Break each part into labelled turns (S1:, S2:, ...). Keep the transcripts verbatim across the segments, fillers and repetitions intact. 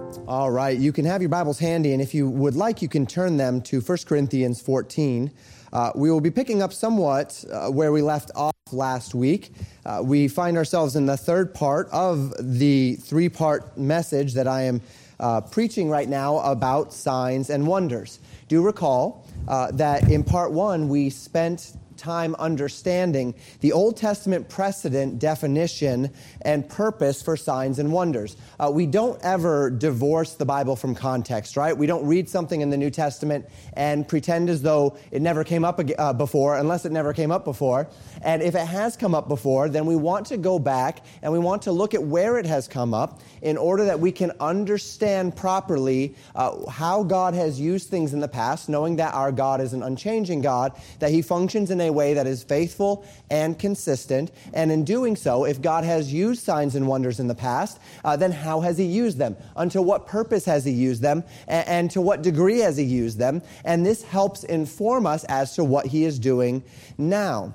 S1: All right, you can have your Bibles handy, and if you would like, you can turn them to First Corinthians fourteen. Uh, we will be picking up somewhat uh, where we left off last week. Uh, we find ourselves in the third part of the three-part message that I am uh, preaching right now about signs and wonders. Do recall uh, that in part one, we spent time understanding the Old Testament precedent, definition, and purpose for signs and wonders. Uh, we don't ever divorce the Bible from context, right? We don't read something in the New Testament and pretend as though it never came up uh, before, unless it never came up before. And if it has come up before, then we want to go back and we want to look at where it has come up in order that we can understand properly uh, how God has used things in the past, knowing that our God is an unchanging God, that He functions in a way that is faithful and consistent. And in doing so, if God has used signs and wonders in the past, uh, then how has He used them? Unto what purpose has He used them? And, and to what degree has He used them? And this helps inform us as to what He is doing now.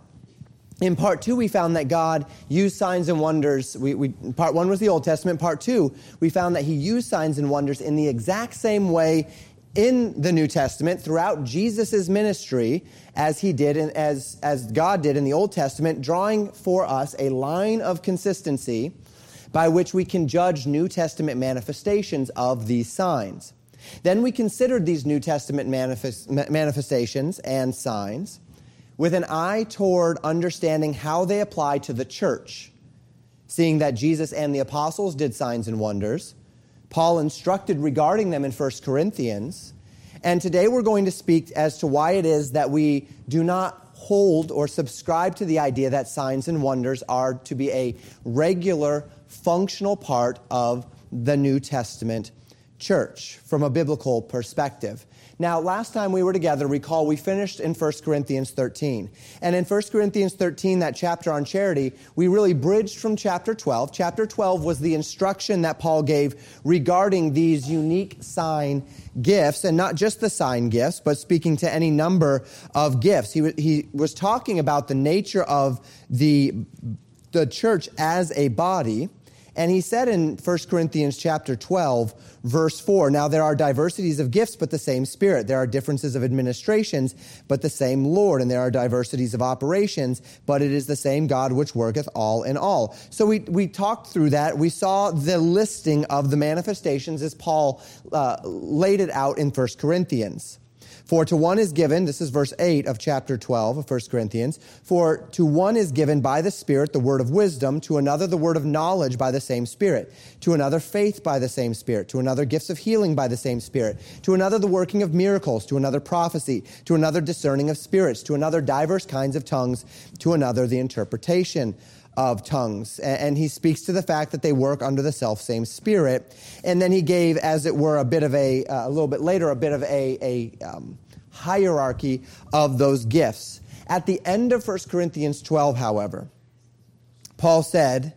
S1: In part two, we found that God used signs and wonders. We, we, part one was the Old Testament. Part two, we found that He used signs and wonders in the exact same way in the New Testament throughout Jesus' ministry as He did and as, as God did in the Old Testament, drawing for us a line of consistency by which we can judge New Testament manifestations of these signs. Then we considered these New Testament manifest, manifestations and signs with an eye toward understanding how they apply to the church, seeing that Jesus and the apostles did signs and wonders. Paul instructed regarding them in First Corinthians. And today we're going to speak as to why it is that we do not hold or subscribe to the idea that signs and wonders are to be a regular, functional part of the New Testament church from a biblical perspective. Now, last time we were together, recall we finished in First Corinthians thirteen. And in First Corinthians thirteen, that chapter on charity, we really bridged from chapter twelve. Chapter twelve was the instruction that Paul gave regarding these unique sign gifts, and not just the sign gifts, but speaking to any number of gifts. He, he was talking about the nature of the, the church as a body. And he said in First Corinthians chapter twelve, verse four, now there are diversities of gifts, but the same Spirit. There are differences of administrations, but the same Lord. And there are diversities of operations, but it is the same God which worketh all in all. So we, we talked through that. We saw the listing of the manifestations as Paul uh, laid it out in First Corinthians. For to one is given, this is verse eight of chapter twelve of First Corinthians, for to one is given by the Spirit the word of wisdom, to another the word of knowledge by the same Spirit, to another faith by the same Spirit, to another gifts of healing by the same Spirit, to another the working of miracles, to another prophecy, to another discerning of spirits, to another diverse kinds of tongues, to another the interpretation of tongues. And he speaks to the fact that they work under the self-same Spirit. And then he gave, as it were, a bit of a, uh, a little bit later, a bit of a, a um, hierarchy of those gifts. At the end of First Corinthians twelve, however, Paul said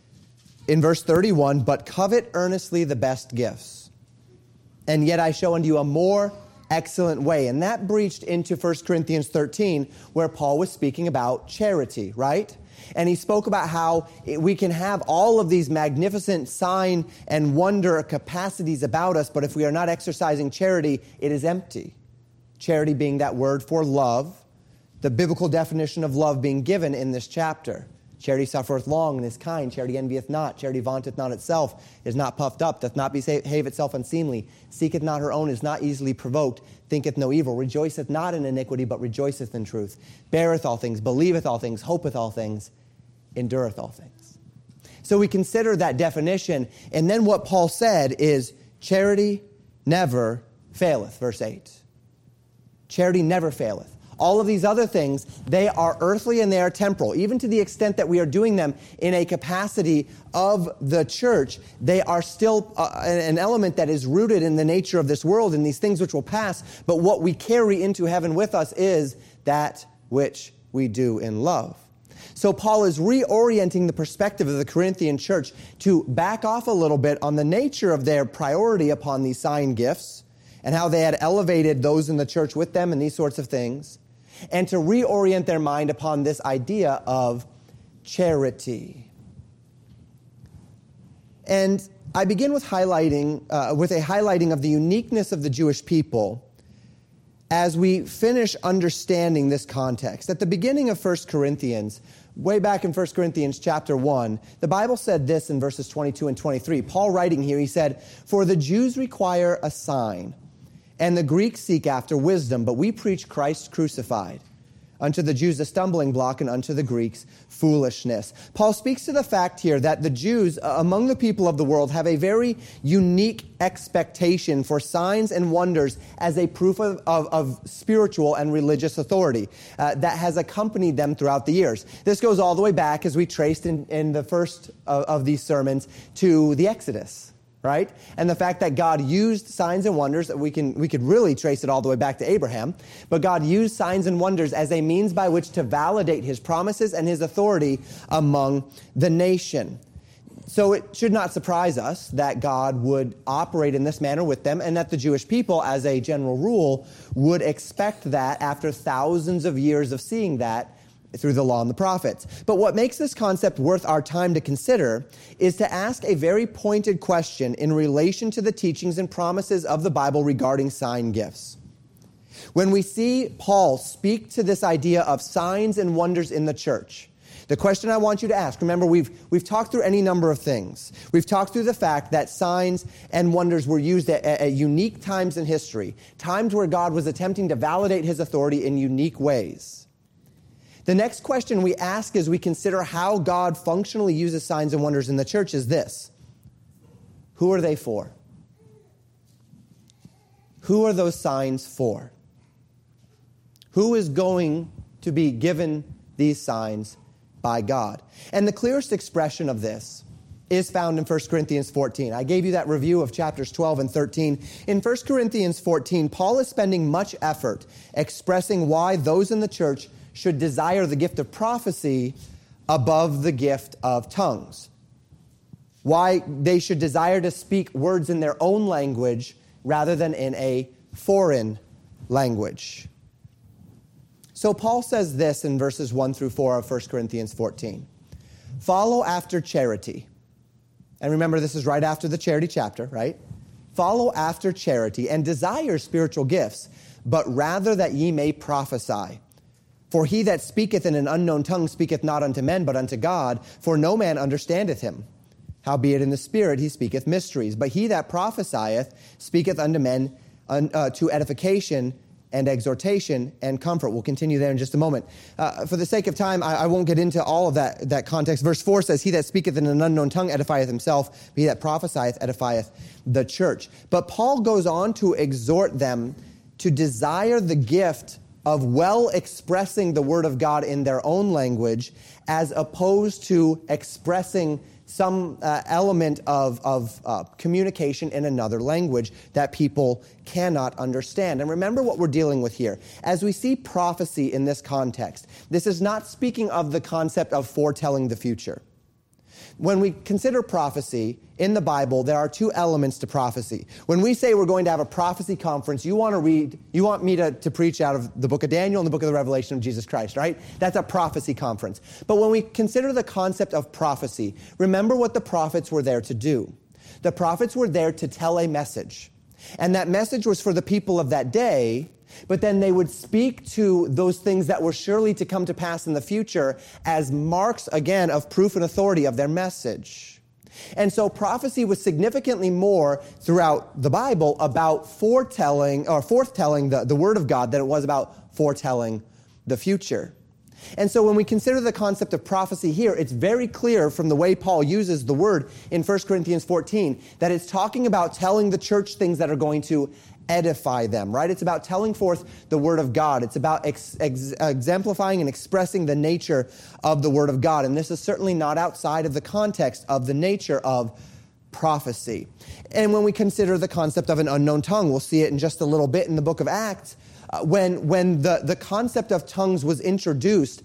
S1: in verse thirty-one, but covet earnestly the best gifts, and yet I show unto you a more excellent way. And that breached into First Corinthians thirteen, where Paul was speaking about charity, right? And he spoke about how we can have all of these magnificent sign and wonder capacities about us, but if we are not exercising charity, it is empty. Charity being that word for love, the biblical definition of love being given in this chapter. Charity suffereth long and is kind. Charity envieth not. Charity vaunteth not itself, is not puffed up, doth not behave itself unseemly, seeketh not her own, is not easily provoked, thinketh no evil, rejoiceth not in iniquity, but rejoiceth in truth, beareth all things, believeth all things, hopeth all things, endureth all things. So we consider that definition, and then what Paul said is, charity never faileth, verse eight. Charity never faileth. All of these other things, they are earthly and they are temporal. Even to the extent that we are doing them in a capacity of the church, they are still uh, an element that is rooted in the nature of this world and these things which will pass. But what we carry into heaven with us is that which we do in love. So Paul is reorienting the perspective of the Corinthian church to back off a little bit on the nature of their priority upon these sign gifts and how they had elevated those in the church with them and these sorts of things, and to reorient their mind upon this idea of charity. And I begin with highlighting, uh, with a highlighting of the uniqueness of the Jewish people as we finish understanding this context. At the beginning of First Corinthians, way back in First Corinthians chapter one, the Bible said this in verses twenty-two and twenty-three. Paul writing here, he said, "For the Jews require a sign, and the Greeks seek after wisdom, but we preach Christ crucified. Unto the Jews a stumbling block, and unto the Greeks foolishness." Paul speaks to the fact here that the Jews, uh, among the people of the world, have a very unique expectation for signs and wonders as a proof of, of, of spiritual and religious authority uh, that has accompanied them throughout the years. This goes all the way back, as we traced in, in the first of, of these sermons, to the Exodus. Right? And the fact that God used signs and wonders, we can we could really trace it all the way back to Abraham, but God used signs and wonders as a means by which to validate his promises and his authority among the nation. So it should not surprise us that God would operate in this manner with them, and that the Jewish people, as a general rule, would expect that after thousands of years of seeing that through the law and the prophets. But what makes this concept worth our time to consider is to ask a very pointed question in relation to the teachings and promises of the Bible regarding sign gifts. When we see Paul speak to this idea of signs and wonders in the church, the question I want you to ask, remember, we've we've talked through any number of things. We've talked through the fact that signs and wonders were used at, at unique times in history, times where God was attempting to validate his authority in unique ways. The next question we ask as we consider how God functionally uses signs and wonders in the church is this: who are they for? Who are those signs for? Who is going to be given these signs by God? And the clearest expression of this is found in First Corinthians fourteen. I gave you that review of chapters twelve and thirteen. In First Corinthians fourteen, Paul is spending much effort expressing why those in the church should desire the gift of prophecy above the gift of tongues. Why they should desire to speak words in their own language rather than in a foreign language. So Paul says this in verses one through four of First Corinthians fourteen. "Follow after charity." And remember, this is right after the charity chapter, right? "Follow after charity, and desire spiritual gifts, but rather that ye may prophesy. For he that speaketh in an unknown tongue speaketh not unto men, but unto God, for no man understandeth him. Howbeit in the Spirit he speaketh mysteries. But he that prophesieth speaketh unto men un, uh, to edification and exhortation and comfort." We'll continue there in just a moment. Uh, for the sake of time, I, I won't get into all of that, that context. Verse four says, "He that speaketh in an unknown tongue edifieth himself, but he that prophesieth edifieth the church." But Paul goes on to exhort them to desire the gift of well expressing the word of God in their own language, as opposed to expressing some uh, element of, of uh, communication in another language that people cannot understand. And remember what we're dealing with here. As we see prophecy in this context, this is not speaking of the concept of foretelling the future. When we consider prophecy in the Bible, there are two elements to prophecy. When we say we're going to have a prophecy conference, you want to read, you want me to, to preach out of the book of Daniel and the book of the Revelation of Jesus Christ, right? That's a prophecy conference. But when we consider the concept of prophecy, remember what the prophets were there to do. The prophets were there to tell a message. And that message was for the people of that day, but then they would speak to those things that were surely to come to pass in the future as marks, again, of proof and authority of their message. And so prophecy was significantly more throughout the Bible about foretelling, or forthtelling the, the word of God than it was about foretelling the future. And so when we consider the concept of prophecy here, it's very clear from the way Paul uses the word in First Corinthians fourteen that it's talking about telling the church things that are going to edify them, right? It's about telling forth the word of God. It's about ex- ex- exemplifying and expressing the nature of the word of God. And this is certainly not outside of the context of the nature of prophecy. And when we consider the concept of an unknown tongue, we'll see it in just a little bit in the book of Acts. Uh, when when the, the concept of tongues was introduced,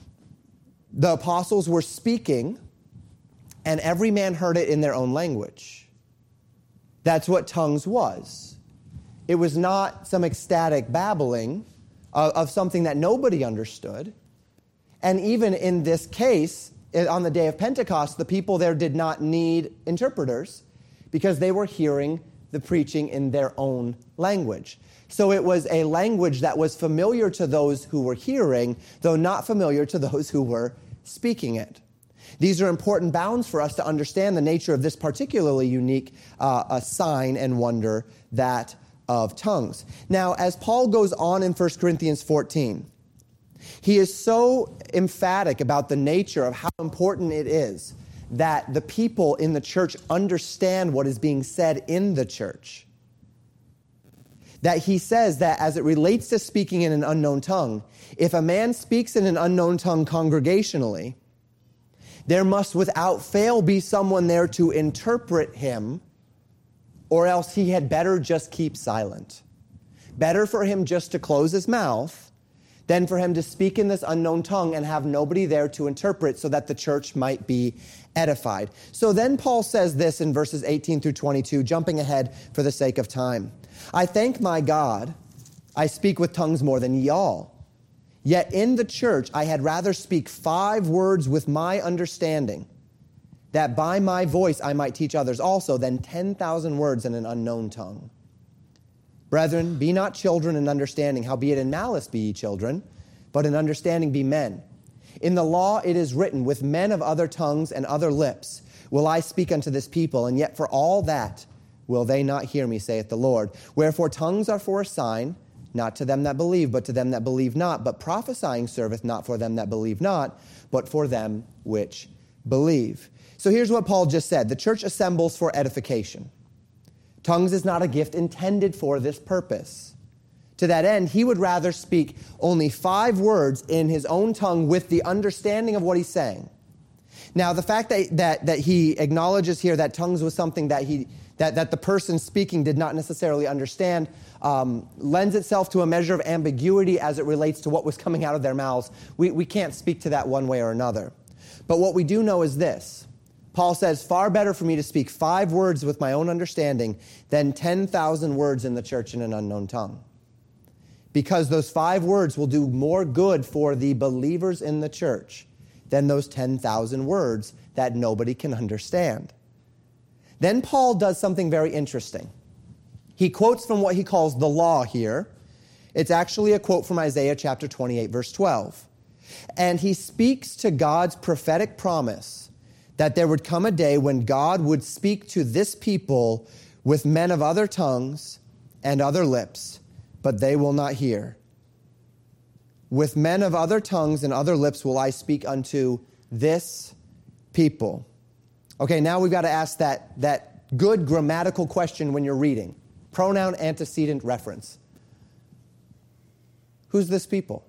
S1: the apostles were speaking, and every man heard it in their own language. That's what tongues was. It was not some ecstatic babbling of, of something that nobody understood. And even in this case, on the day of Pentecost, the people there did not need interpreters. because they were hearing the preaching in their own language. So it was a language that was familiar to those who were hearing, though not familiar to those who were speaking it. These are important bounds for us to understand the nature of this particularly unique uh, a sign and wonder, that of tongues. Now, as Paul goes on in First Corinthians fourteen, he is so emphatic about the nature of how important it is that the people in the church understand what is being said in the church, that he says that as it relates to speaking in an unknown tongue, if a man speaks in an unknown tongue congregationally, there must without fail be someone there to interpret him, or else he had better just keep silent. Better for him just to close his mouth than for him to speak in this unknown tongue and have nobody there to interpret so that the church might be edified. So then Paul says this in verses eighteen through twenty-two, jumping ahead for the sake of time. I thank my God, I speak with tongues more than ye all. Yet in the church I had rather speak five words with my understanding, that by my voice I might teach others also, than ten thousand words in an unknown tongue. Brethren, be not children in understanding, howbeit in malice be ye children, but in understanding be men. In the law it is written, with men of other tongues and other lips will I speak unto this people, and yet for all that will they not hear me, saith the Lord. Wherefore tongues are for a sign, not to them that believe, but to them that believe not. But prophesying serveth not for them that believe not, but for them which believe. So here's what Paul just said. The church assembles for edification. Tongues is not a gift intended for this purpose. To that end, he would rather speak only five words in his own tongue with the understanding of what he's saying. Now, the fact that that, that he acknowledges here that tongues was something that he that, that the person speaking did not necessarily understand um, lends itself to a measure of ambiguity as it relates to what was coming out of their mouths. We, we can't speak to that one way or another. But what we do know is this. Paul says, far better for me to speak five words with my own understanding than ten thousand words in the church in an unknown tongue. Because those five words will do more good for the believers in the church than those ten thousand words that nobody can understand. Then Paul does something very interesting. He quotes from what he calls the law here. It's actually a quote from Isaiah chapter twenty-eight, verse twelve. And he speaks to God's prophetic promise that there would come a day when God would speak to this people with men of other tongues and other lips, but they will not hear. With men of other tongues and other lips will I speak unto this people. Okay, now we've got to ask that, that good grammatical question when you're reading. Pronoun antecedent reference. Who's this people?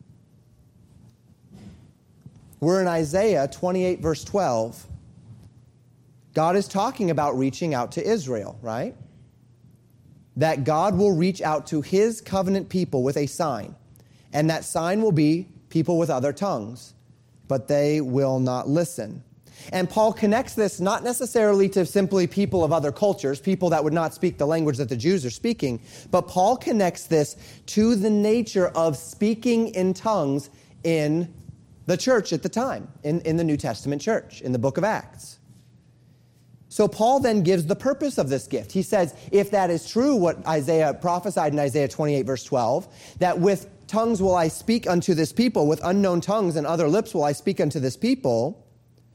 S1: We're in Isaiah twenty-eight, verse twelve. God is talking about reaching out to Israel, right? That God will reach out to his covenant people with a sign. And that sign will be people with other tongues, but they will not listen. And Paul connects this not necessarily to simply people of other cultures, people that would not speak the language that the Jews are speaking, but Paul connects this to the nature of speaking in tongues in the church at the time, in, in the New Testament church, in the book of Acts. So Paul then gives the purpose of this gift. He says, if that is true, what Isaiah prophesied in Isaiah twenty-eight, verse twelve, that with tongues will I speak unto this people, with unknown tongues and other lips will I speak unto this people,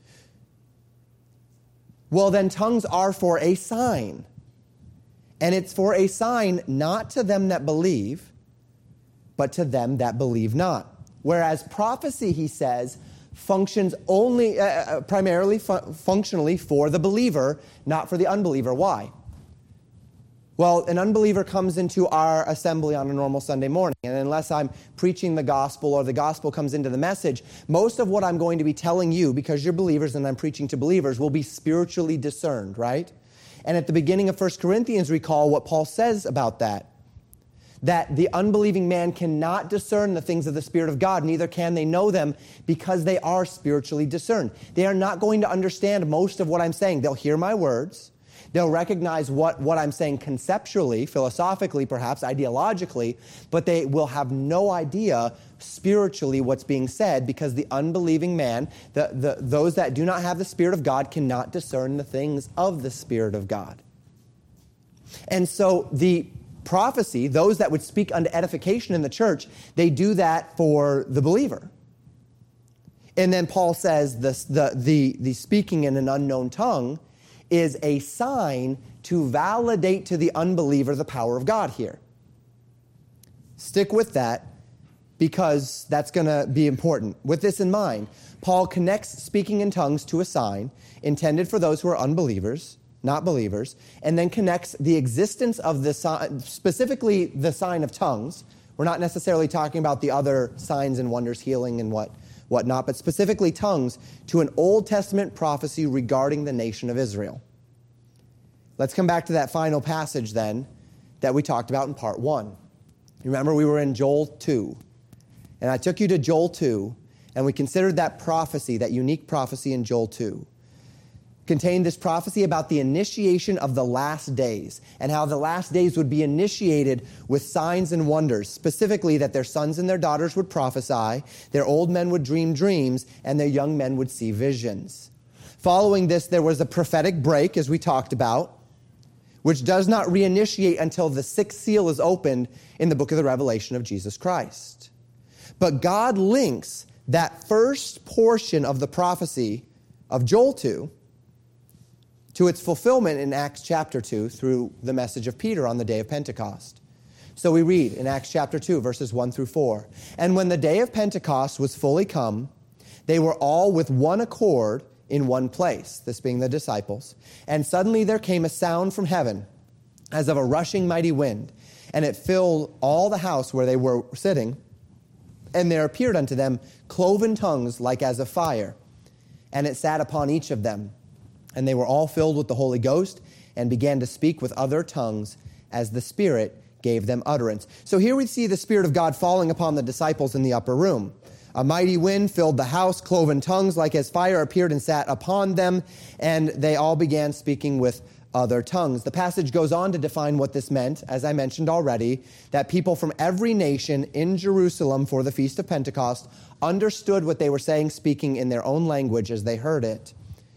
S1: well, then tongues are for a sign. And it's for a sign not to them that believe, but to them that believe not. Whereas prophecy, he says, functions only, uh, primarily fu- functionally for the believer, not for the unbeliever. Why? Well, an unbeliever comes into our assembly on a normal Sunday morning, and unless I'm preaching the gospel or the gospel comes into the message, most of what I'm going to be telling you, because you're believers and I'm preaching to believers, will be spiritually discerned, right? And at the beginning of First Corinthians, recall what Paul says about that. That the unbelieving man cannot discern the things of the Spirit of God, neither can they know them because they are spiritually discerned. They are not going to understand most of what I'm saying. They'll hear my words. They'll recognize what, what I'm saying conceptually, philosophically, perhaps, ideologically, but they will have no idea spiritually what's being said, because the unbelieving man, the, the, those that do not have the Spirit of God, cannot discern the things of the Spirit of God. And so the prophecy, those that would speak unto edification in the church, they do that for the believer. And then Paul says this, the, the, the speaking in an unknown tongue is a sign to validate to the unbeliever the power of God here. Stick with that, because that's going to be important. With this in mind, Paul connects speaking in tongues to a sign intended for those who are unbelievers, not believers, and then connects the existence of the sign, specifically the sign of tongues. We're not necessarily talking about the other signs and wonders, healing and what, whatnot, but specifically tongues, to an Old Testament prophecy regarding the nation of Israel. Let's come back to that final passage then that we talked about in part one. Remember, we were in Joel two, and I took you to Joel two, and we considered that prophecy, that unique prophecy in Joel two. Contained this prophecy about the initiation of the last days, and how the last days would be initiated with signs and wonders, specifically that their sons and their daughters would prophesy, their old men would dream dreams, and their young men would see visions. Following this, there was a prophetic break, as we talked about, which does not reinitiate until the sixth seal is opened in the book of the Revelation of Jesus Christ. But God links that first portion of the prophecy of Joel two to its fulfillment in Acts chapter two through the message of Peter on the day of Pentecost. So we read in Acts chapter two, verses one through four. And when the day of Pentecost was fully come, they were all with one accord in one place, this being the disciples. And suddenly there came a sound from heaven, as of a rushing mighty wind, and it filled all the house where they were sitting. And there appeared unto them cloven tongues like as of fire, and it sat upon each of them. And they were all filled with the Holy Ghost, and began to speak with other tongues as the Spirit gave them utterance. So here we see the Spirit of God falling upon the disciples in the upper room. A mighty wind filled the house, cloven tongues like as fire appeared and sat upon them, and they all began speaking with other tongues. The passage goes on to define what this meant, as I mentioned already, that people from every nation in Jerusalem for the Feast of Pentecost understood what they were saying, speaking in their own language as they heard it.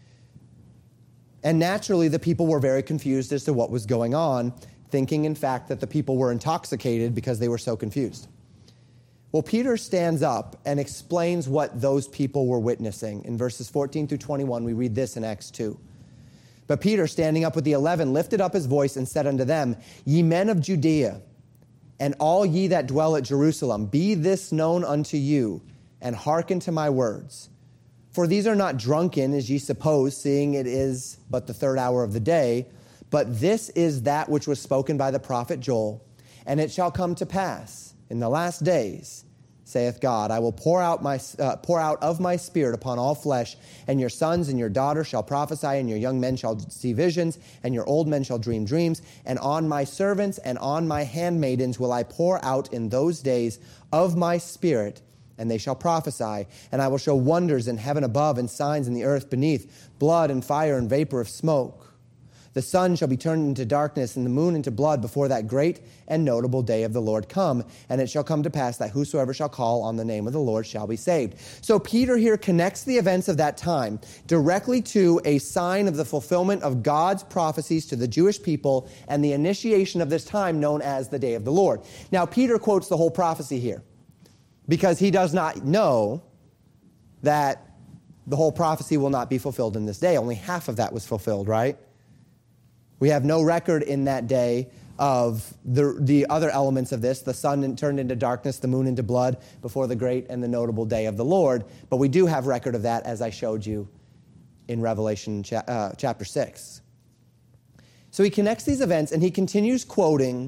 S1: And naturally, the people were very confused as to what was going on, thinking, in fact, that the people were intoxicated because they were so confused. Well, Peter stands up and explains what those people were witnessing. In verses fourteen through twenty-one, we read this in Acts two. But Peter, standing up with the eleven, lifted up his voice and said unto them, Ye men of Judea, and all ye that dwell at Jerusalem, be this known unto you, and hearken to my words. For these are not drunken, as ye suppose, seeing it is but the third hour of the day, but this is that which was spoken by the prophet Joel. And it shall come to pass in the last days, saith God, I will pour out my uh, pour out of my Spirit upon all flesh, and your sons and your daughters shall prophesy, and your young men shall see visions, and your old men shall dream dreams. And on my servants and on my handmaidens will I pour out in those days of my Spirit, and they shall prophesy. And I will show wonders in heaven above and signs in the earth beneath, blood and fire and vapor of smoke. The sun shall be turned into darkness and the moon into blood before that great and notable day of the Lord come. And it shall come to pass that whosoever shall call on the name of the Lord shall be saved. So Peter here connects the events of that time directly to a sign of the fulfillment of God's prophecies to the Jewish people and the initiation of this time known as the day of the Lord. Now, Peter quotes the whole prophecy here because he does not know that the whole prophecy will not be fulfilled in this day. Only half of that was fulfilled, right? We have no record in that day of the, the other elements of this, the sun turned into darkness, the moon into blood, before the great and the notable day of the Lord. But we do have record of that, as I showed you in Revelation cha- uh, chapter six. So he connects these events, and he continues quoting,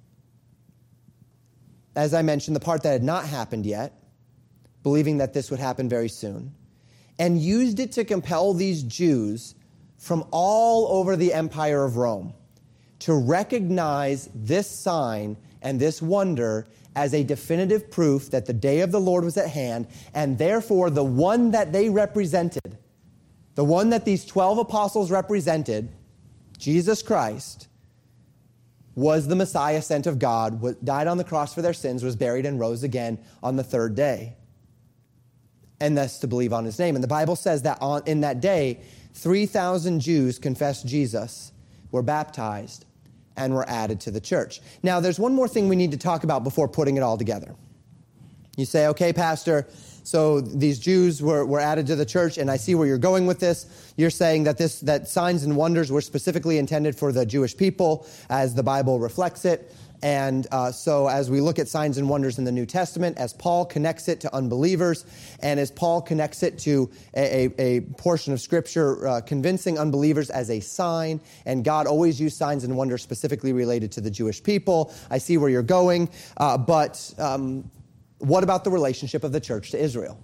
S1: as I mentioned, the part that had not happened yet, believing that this would happen very soon, and used it to compel these Jews from all over the empire of Rome to recognize this sign and this wonder as a definitive proof that the day of the Lord was at hand, and therefore the one that they represented, the one that these twelve apostles represented, Jesus Christ was the Messiah sent of God, died on the cross for their sins, was buried, and rose again on the third day. And thus to believe on his name. And the Bible says that on, in that day, three thousand Jews confessed Jesus, were baptized, and were added to the church. Now, there's one more thing we need to talk about before putting it all together. You say, okay, Pastor, so these Jews were, were added to the church, and I see where you're going with this. You're saying that this that signs and wonders were specifically intended for the Jewish people, as the Bible reflects it. And uh, so as we look at signs and wonders in the New Testament, as Paul connects it to unbelievers, and as Paul connects it to a, a, a portion of Scripture uh, convincing unbelievers as a sign, and God always used signs and wonders specifically related to the Jewish people. I see where you're going, uh, but um, what about the relationship of the church to Israel?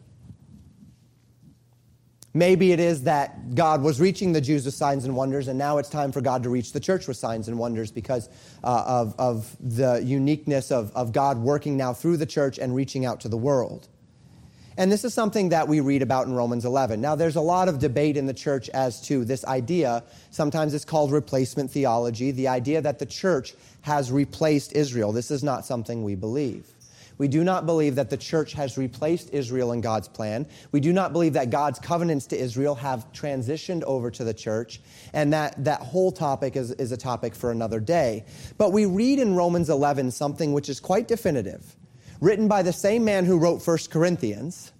S1: Maybe it is that God was reaching the Jews with signs and wonders, and now it's time for God to reach the church with signs and wonders because uh, of, of the uniqueness of, of God working now through the church and reaching out to the world. And this is something that we read about in Romans eleven. Now, there's a lot of debate in the church as to this idea. Sometimes it's called replacement theology, the idea that the church has replaced Israel. This is not something we believe. We do not believe that the church has replaced Israel in God's plan. We do not believe that God's covenants to Israel have transitioned over to the church. And that, that whole topic is, is a topic for another day. But we read in Romans eleven something which is quite definitive, written by the same man who wrote First Corinthians,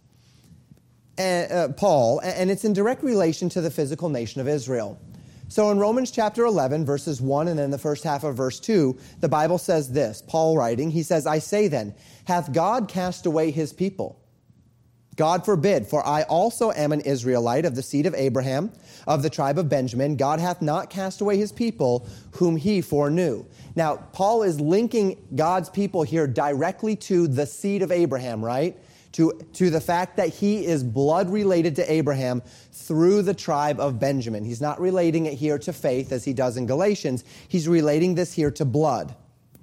S1: uh, Paul, and it's in direct relation to the physical nation of Israel. So in Romans chapter eleven, verses one and then the first half of verse two, the Bible says this, Paul writing, he says, I say then, hath God cast away his people? God forbid, for I also am an Israelite of the seed of Abraham, of the tribe of Benjamin. God hath not cast away his people, whom he foreknew. Now, Paul is linking God's people here directly to the seed of Abraham, right? To, to the fact that he is blood related to Abraham through the tribe of Benjamin. He's not relating it here to faith as he does in Galatians. He's relating this here to blood.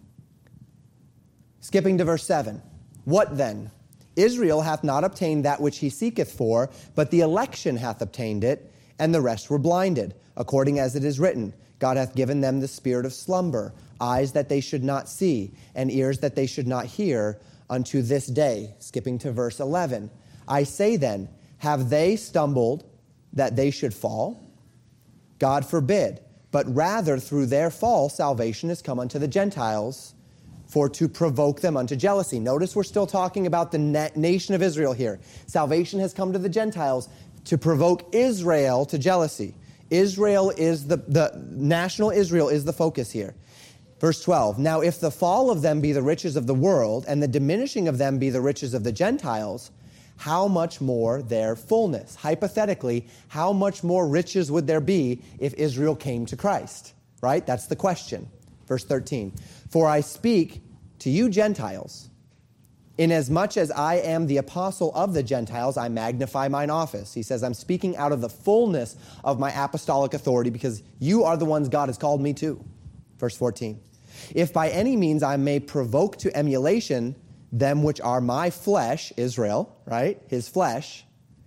S1: Skipping to verse seven. What then? Israel hath not obtained that which he seeketh for, but the election hath obtained it, and the rest were blinded, according as it is written. God hath given them the spirit of slumber, eyes that they should not see, and ears that they should not hear, unto this day. Skipping to verse eleven. I say then, have they stumbled that they should fall? God forbid. But rather through their fall salvation is come unto the Gentiles, for to provoke them unto jealousy. Notice we're still talking about the na- nation of Israel here. Salvation has come to the Gentiles to provoke Israel to jealousy. Israel is the, the national Israel is the focus here. Verse twelve, now if the fall of them be the riches of the world, and the diminishing of them be the riches of the Gentiles, how much more their fullness? Hypothetically, how much more riches would there be if Israel came to Christ? Right? That's the question. Verse thirteen, for I speak to you Gentiles, inasmuch as I am the apostle of the Gentiles, I magnify mine office. He says, I'm speaking out of the fullness of my apostolic authority because you are the ones God has called me to. Verse fourteen, if by any means I may provoke to emulation them which are my flesh, Israel, right, his flesh,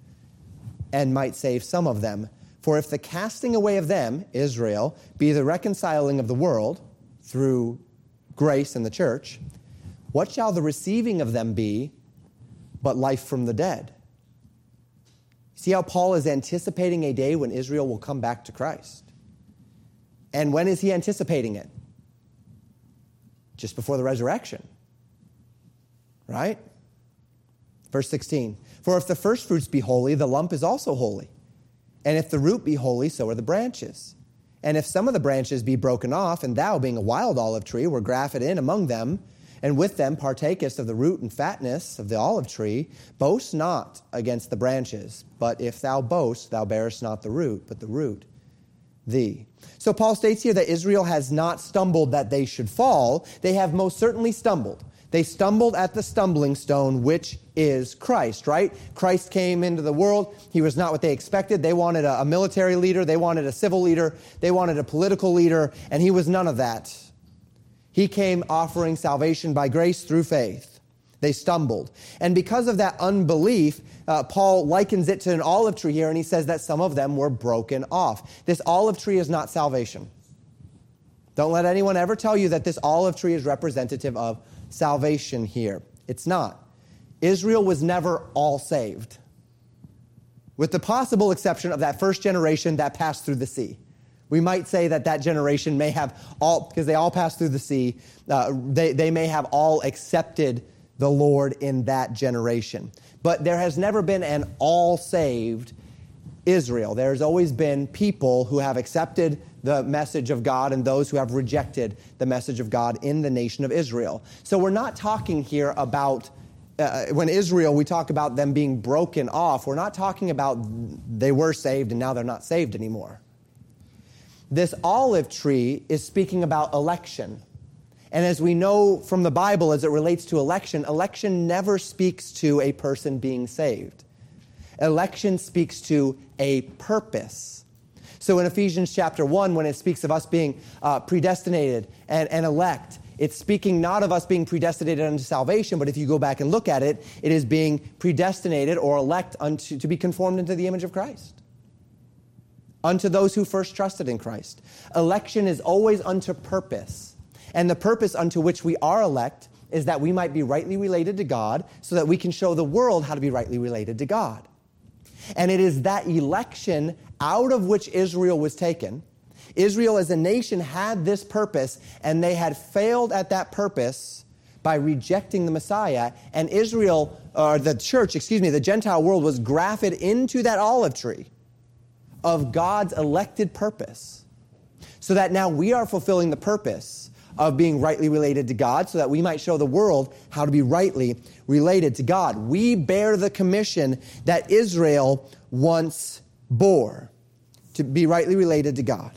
S1: and might save some of them. For if the casting away of them, Israel, be the reconciling of the world through grace in the church, what shall the receiving of them be but life from the dead? See how Paul is anticipating a day when Israel will come back to Christ. And when is he anticipating it? Just before the resurrection. Right? Verse sixteen. For if the first fruits be holy, the lump is also holy. And if the root be holy, so are the branches. And if some of the branches be broken off, and thou, being a wild olive tree, were grafted in among them, and with them partakest of the root and fatness of the olive tree, boast not against the branches. But if thou boast, thou bearest not the root, but the root thee. So Paul states here that Israel has not stumbled that they should fall. They have most certainly stumbled. They stumbled at the stumbling stone, which is Christ, right? Christ came into the world. He was not what they expected. They wanted a, a military leader. They wanted a civil leader. They wanted a political leader, and he was none of that. He came offering salvation by grace through faith. They stumbled. And because of that unbelief, uh, Paul likens it to an olive tree here, and he says that some of them were broken off. This olive tree is not salvation. Don't let anyone ever tell you that this olive tree is representative of salvation here. It's not. Israel was never all saved, with the possible exception of that first generation that passed through the sea. We might say that that generation may have all, because they all passed through the sea, uh, they, they may have all accepted the Lord in that generation. But there has never been an all-saved Israel. There's always been people who have accepted the message of God and those who have rejected the message of God in the nation of Israel. So we're not talking here about, uh, when Israel, we talk about them being broken off. We're not talking about they were saved and now they're not saved anymore. This olive tree is speaking about election. And as we know from the Bible as it relates to election, election never speaks to a person being saved. Election speaks to a purpose. So in Ephesians chapter one, when it speaks of us being uh, predestinated and, and elect, it's speaking not of us being predestinated unto salvation, but if you go back and look at it, it is being predestinated or elect unto to be conformed into the image of Christ. Unto those who first trusted in Christ. Election is always unto purpose. And the purpose unto which we are elect is that we might be rightly related to God so that we can show the world how to be rightly related to God. And it is that election out of which Israel was taken. Israel as a nation had this purpose, and they had failed at that purpose by rejecting the Messiah. And Israel, or the church, excuse me, the Gentile world was grafted into that olive tree of God's elected purpose, so that now we are fulfilling the purpose of being rightly related to God, so that we might show the world how to be rightly related to God. We bear the commission that Israel once bore, to be rightly related to God.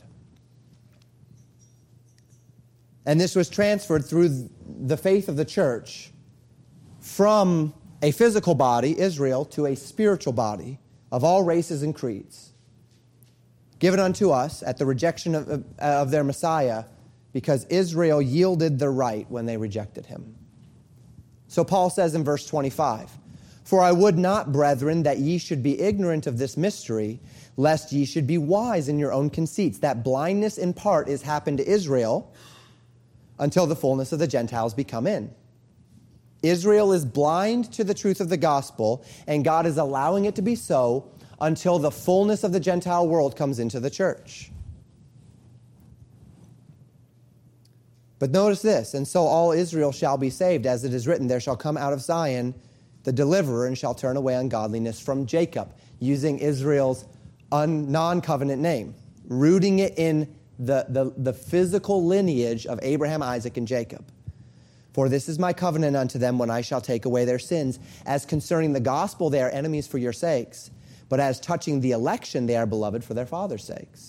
S1: And this was transferred through the faith of the church from a physical body, Israel, to a spiritual body of all races and creeds, given unto us at the rejection of, of, of their Messiah, because Israel yielded the right when they rejected him. So Paul says in verse twenty-five, "For I would not, brethren, that ye should be ignorant of this mystery, lest ye should be wise in your own conceits, that blindness in part is happened to Israel until the fullness of the Gentiles be come in." Israel is blind to the truth of the gospel, and God is allowing it to be so until the fullness of the Gentile world comes into the church. But notice this, "And so all Israel shall be saved, as it is written, there shall come out of Zion the deliverer, and shall turn away ungodliness from Jacob," using Israel's un- non-covenant name, rooting it in the, the, the physical lineage of Abraham, Isaac, and Jacob. "For this is my covenant unto them when I shall take away their sins. As concerning the gospel, they are enemies for your sakes. But as touching the election, they are beloved for their father's sakes.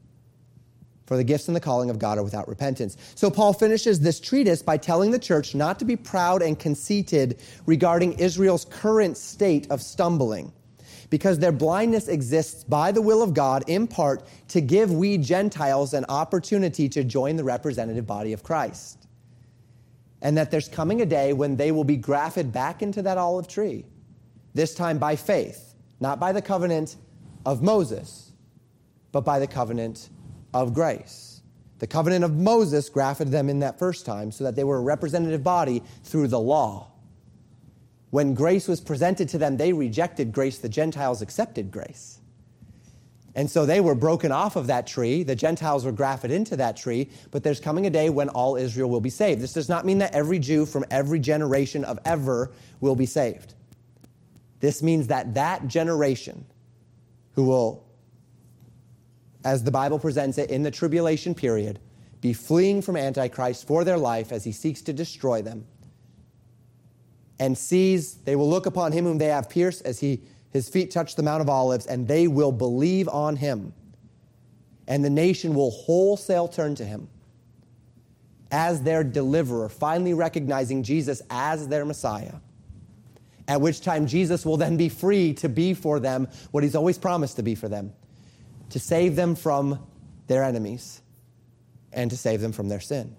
S1: For the gifts and the calling of God are without repentance." So Paul finishes this treatise by telling the church not to be proud and conceited regarding Israel's current state of stumbling, because their blindness exists by the will of God in part to give we Gentiles an opportunity to join the representative body of Christ. And that there's coming a day when they will be grafted back into that olive tree, this time by faith, not by the covenant of Moses, but by the covenant of grace. The covenant of Moses grafted them in that first time so that they were a representative body through the law. When grace was presented to them, they rejected grace. The Gentiles accepted grace. And so they were broken off of that tree. The Gentiles were grafted into that tree. But there's coming a day when all Israel will be saved. This does not mean that every Jew from every generation of ever will be saved. This means that that generation who will, as the Bible presents it in the tribulation period, be fleeing from Antichrist for their life as he seeks to destroy them, and sees, they will look upon him whom they have pierced as he his feet touch the Mount of Olives, and they will believe on him. And the nation will wholesale turn to him as their deliverer, finally recognizing Jesus as their Messiah. At which time Jesus will then be free to be for them what he's always promised to be for them, to save them from their enemies and to save them from their sin.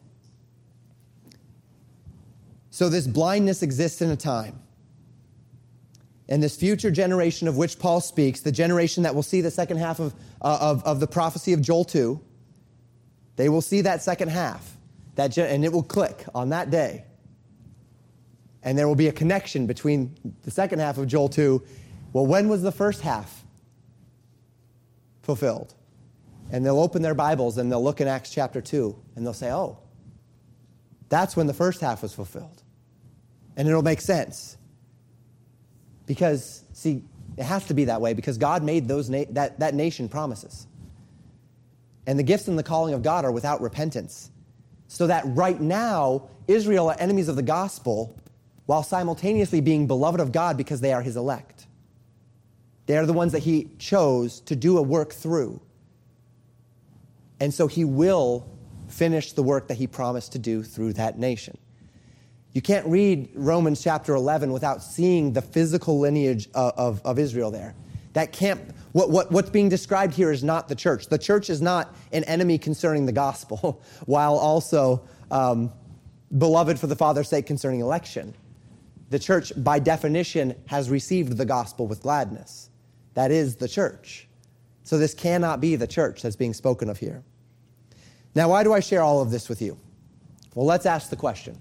S1: So this blindness exists in a time. And this future generation of which Paul speaks, the generation that will see the second half of, uh, of, of the prophecy of Joel two, They will see that second half, that and it will click on that day. And there will be a connection between the second half of Joel two. Well, when was the first half fulfilled? And they'll open their Bibles and they'll look in Acts chapter two and they'll say, oh, that's when the first half was fulfilled. And it'll make sense. Because, see, it has to be that way because God made those na- that, that nation promises. And the gifts and the calling of God are without repentance. So that right now, Israel are enemies of the gospel while simultaneously being beloved of God because they are his elect. They are the ones that he chose to do a work through. And so he will finish the work that he promised to do through that nation. You can't read Romans chapter eleven without seeing the physical lineage of, of, of Israel there. That can't, what, what, what's being described here is not the church. The church is not an enemy concerning the gospel, while also um, beloved for the Father's sake concerning election. The church, by definition, has received the gospel with gladness. That is the church. So this cannot be the church that's being spoken of here. Now, why do I share all of this with you? Well, let's ask the question.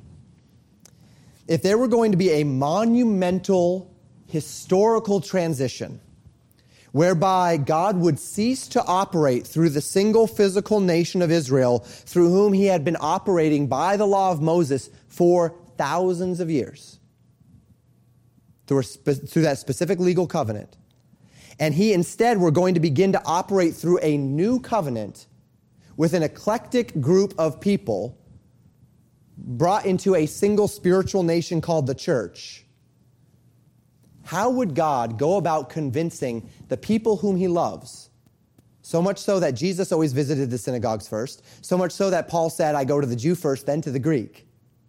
S1: If there were going to be a monumental historical transition whereby God would cease to operate through the single physical nation of Israel through whom he had been operating by the law of Moses for thousands of years, through, a spe- through that specific legal covenant, and he instead were going to begin to operate through a new covenant with an eclectic group of people brought into a single spiritual nation called the church, how would God go about convincing the people whom he loves? So much so that Jesus always visited the synagogues first, so much so that Paul said, I go to the Jew first, then to the Greek.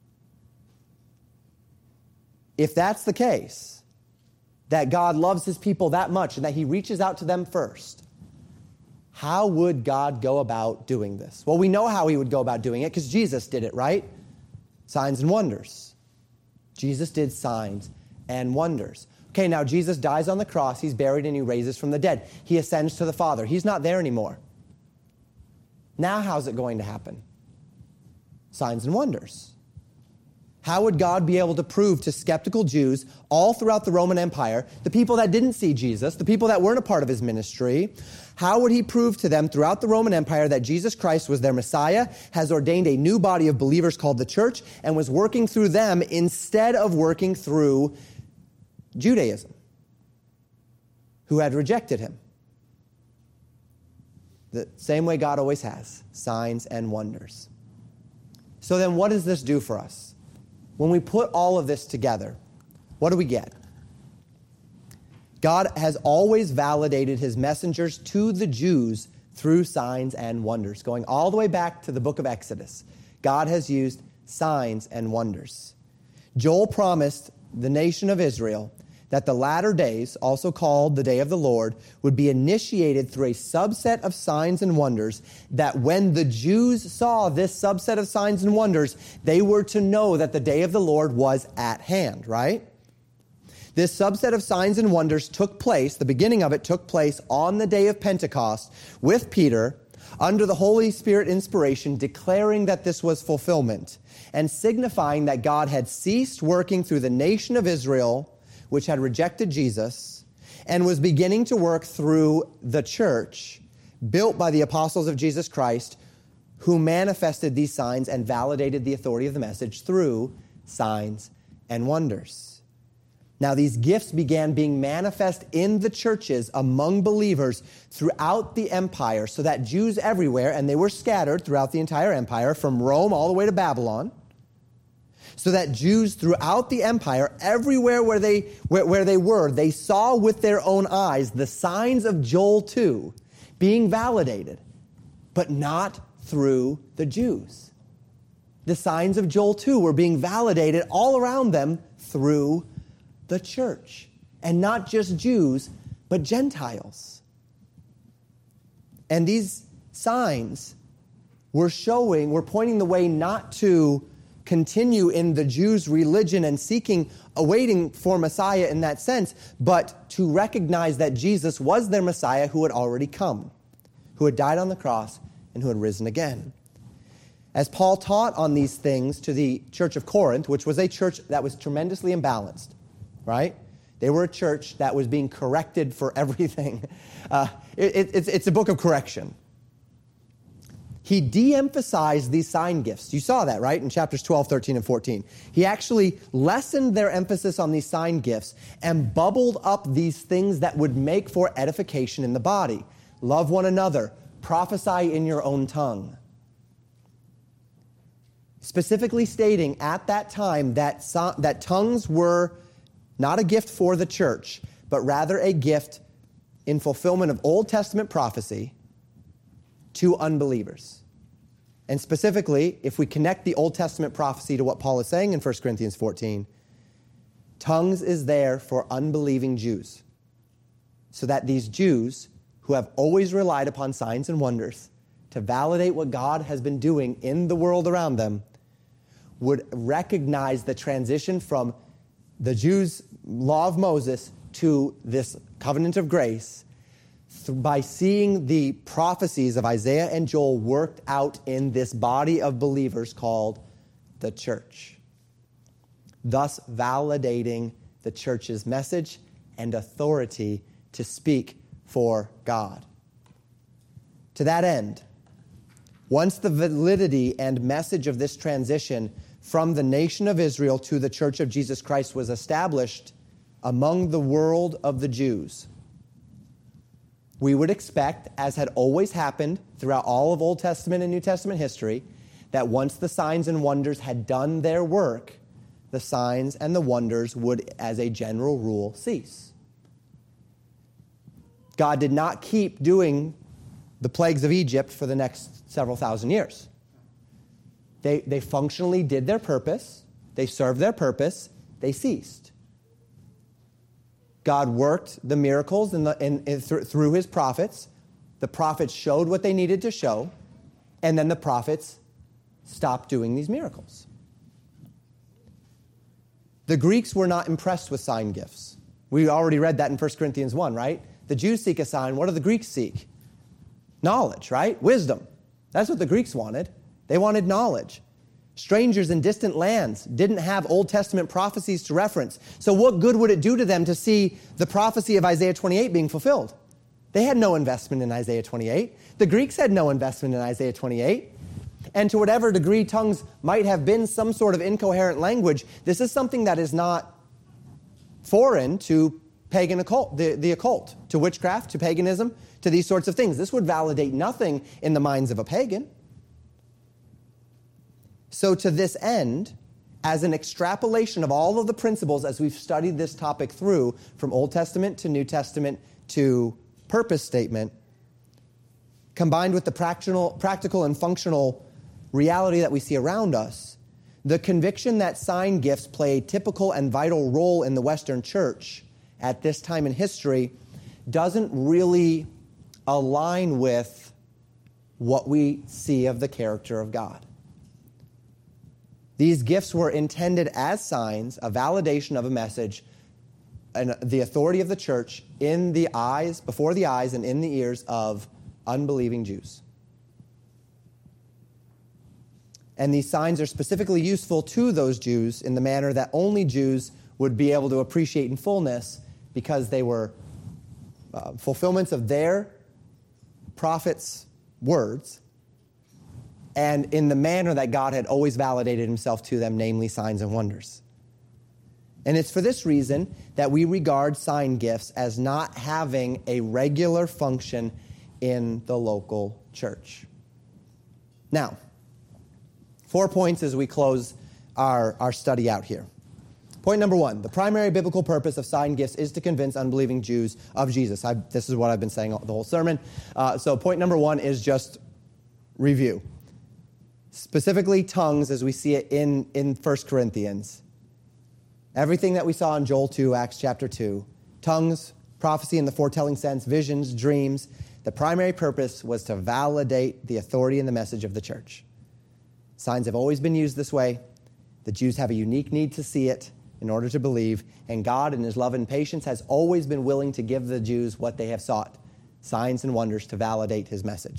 S1: If that's the case, that God loves his people that much and that he reaches out to them first, how would God go about doing this? Well, we know how he would go about doing it because Jesus did it, right? Signs and wonders. Jesus did signs and wonders. Okay, now Jesus dies on the cross, he's buried, and he raises from the dead. He ascends to the Father. He's not there anymore. Now how's it going to happen? Signs and wonders. How would God be able to prove to skeptical Jews all throughout the Roman Empire, the people that didn't see Jesus, the people that weren't a part of his ministry, how would he prove to them throughout the Roman Empire that Jesus Christ was their Messiah, has ordained a new body of believers called the church, and was working through them instead of working through Judaism, who had rejected him? The same way God always has, signs and wonders. So then what does this do for us? When we put all of this together, what do we get? God has always validated his messengers to the Jews through signs and wonders. Going all the way back to the book of Exodus, God has used signs and wonders. Joel promised the nation of Israel that the latter days, also called the day of the Lord, would be initiated through a subset of signs and wonders, that when the Jews saw this subset of signs and wonders, they were to know that the day of the Lord was at hand, right? This subset of signs and wonders took place, the beginning of it took place on the day of Pentecost with Peter, under the Holy Spirit inspiration, declaring that this was fulfillment and signifying that God had ceased working through the nation of Israel, which had rejected Jesus, and was beginning to work through the church built by the apostles of Jesus Christ, who manifested these signs and validated the authority of the message through signs and wonders. Now, these gifts began being manifest in the churches among believers throughout the empire, so that Jews everywhere, and they were scattered throughout the entire empire, from Rome all the way to Babylon, so that Jews throughout the empire, everywhere where they, where, where they were, they saw with their own eyes the signs of Joel two being validated, but not through the Jews. The signs of Joel two were being validated all around them through the church. And not just Jews, but Gentiles. And these signs were showing, were pointing the way not to continue in the Jews' religion and seeking, awaiting for Messiah in that sense, but to recognize that Jesus was their Messiah who had already come, who had died on the cross and who had risen again. As Paul taught on these things to the church of Corinth, which was a church that was tremendously imbalanced, right? They were a church that was being corrected for everything. Uh, it, it, it's, it's a book of correction. He de-emphasized these sign gifts. You saw that, right, in chapters twelve, thirteen, and fourteen. He actually lessened their emphasis on these sign gifts and bubbled up these things that would make for edification in the body. Love one another. Prophesy in your own tongue. Specifically stating at that time that, so, that tongues were not a gift for the church, but rather a gift in fulfillment of Old Testament prophecy to unbelievers. And specifically, if we connect the Old Testament prophecy to what Paul is saying in First Corinthians fourteen, tongues is there for unbelieving Jews, so that these Jews, who have always relied upon signs and wonders to validate what God has been doing in the world around them, would recognize the transition from the Jews' law of Moses to this covenant of grace by seeing the prophecies of Isaiah and Joel worked out in this body of believers called the church, thus validating the church's message and authority to speak for God. To that end, once the validity and message of this transition from the nation of Israel to the church of Jesus Christ was established among the world of the Jews, we would expect, as had always happened throughout all of Old Testament and New Testament history, that once the signs and wonders had done their work, the signs and the wonders would, as a general rule, cease. God did not keep doing the plagues of Egypt for the next several thousand years. They, they functionally did their purpose. They served their purpose. They ceased. God worked the miracles in the, in, in, th- through his prophets. The prophets showed what they needed to show, and then the prophets stopped doing these miracles. The Greeks were not impressed with sign gifts. We already read that in First Corinthians one, right? The Jews seek a sign. What do the Greeks seek? Knowledge, right? Wisdom. That's what the Greeks wanted. They wanted knowledge. Strangers in distant lands didn't have Old Testament prophecies to reference. So what good would it do to them to see the prophecy of Isaiah twenty-eight being fulfilled? They had no investment in Isaiah twenty-eight. The Greeks had no investment in Isaiah twenty-eight. And to whatever degree tongues might have been some sort of incoherent language, this is something that is not foreign to pagan occult, the, the occult, to witchcraft, to paganism, to these sorts of things. This would validate nothing in the minds of a pagan. So to this end, as an extrapolation of all of the principles as we've studied this topic through, from Old Testament to New Testament to purpose statement, combined with the practical, practical and functional reality that we see around us, the conviction that sign gifts play a typical and vital role in the Western church at this time in history doesn't really align with what we see of the character of God. These gifts were intended as signs, a validation of a message, and the authority of the church in the eyes, before the eyes and in the ears of unbelieving Jews. And these signs are specifically useful to those Jews in the manner that only Jews would be able to appreciate in fullness, because they were uh, fulfillments of their prophets' words, and in the manner that God had always validated himself to them, namely signs and wonders. And it's for this reason that we regard sign gifts as not having a regular function in the local church. Now, four points as we close our, our study out here. Point number one, the primary biblical purpose of sign gifts is to convince unbelieving Jews of Jesus. I, this is what I've been saying the whole sermon. Uh, so point number one is just review. Specifically tongues as we see it in, in First Corinthians. Everything that we saw in Joel two, Acts chapter two. Tongues, prophecy in the foretelling sense, visions, dreams. The primary purpose was to validate the authority and the message of the church. Signs have always been used this way. The Jews have a unique need to see it in order to believe, and God in his love and patience has always been willing to give the Jews what they have sought, signs and wonders to validate his message.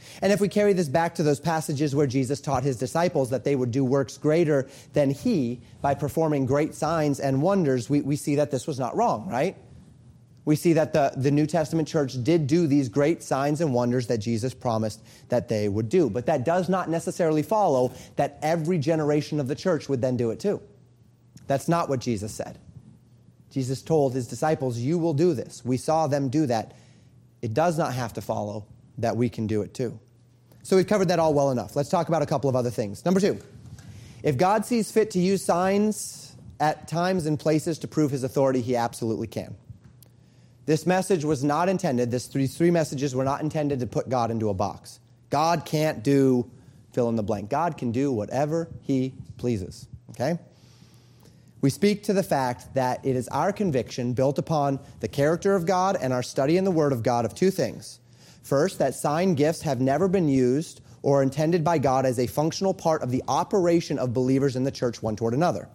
S1: And if we carry this back to those passages where Jesus taught his disciples that they would do works greater than he by performing great signs and wonders, we, we see that this was not wrong, right? We see that the, the New Testament church did do these great signs and wonders that Jesus promised that they would do. But that does not necessarily follow that every generation of the church would then do it too. That's not what Jesus said. Jesus told his disciples, you will do this. We saw them do that. It does not have to follow that we can do it too. So we've covered that all well enough. Let's talk about a couple of other things. Number two, if God sees fit to use signs at times and places to prove his authority, he absolutely can. This message was not intended, this three, three messages were not intended to put God into a box. God can't do fill in the blank. God can do whatever he pleases, okay? We speak to the fact that it is our conviction built upon the character of God and our study in the Word of God of two things. First, that sign gifts have never been used or intended by God as a functional part of the operation of believers in the church one toward another.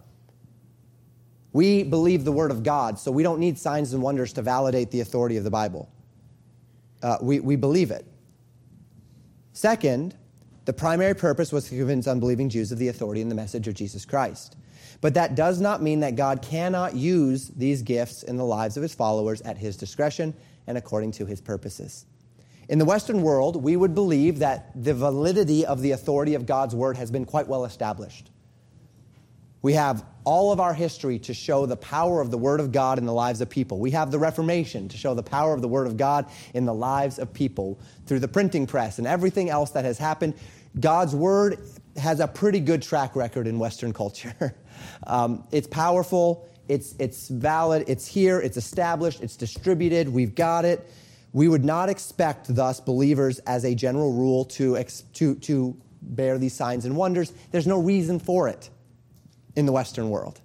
S1: We believe the Word of God, so we don't need signs and wonders to validate the authority of the Bible. Uh, we, we believe it. Second, the primary purpose was to convince unbelieving Jews of the authority and the message of Jesus Christ. But that does not mean that God cannot use these gifts in the lives of his followers at his discretion and according to his purposes. In the Western world, we would believe that the validity of the authority of God's Word has been quite well established. We have all of our history to show the power of the Word of God in the lives of people. We have the Reformation to show the power of the Word of God in the lives of people. Through the printing press and everything else that has happened, God's Word has a pretty good track record in Western culture. um, it's powerful, it's, it's valid, it's here, it's established, it's distributed, we've got it. We would not expect, thus, believers as a general rule to, ex- to, to bear these signs and wonders. There's no reason for it in the Western world.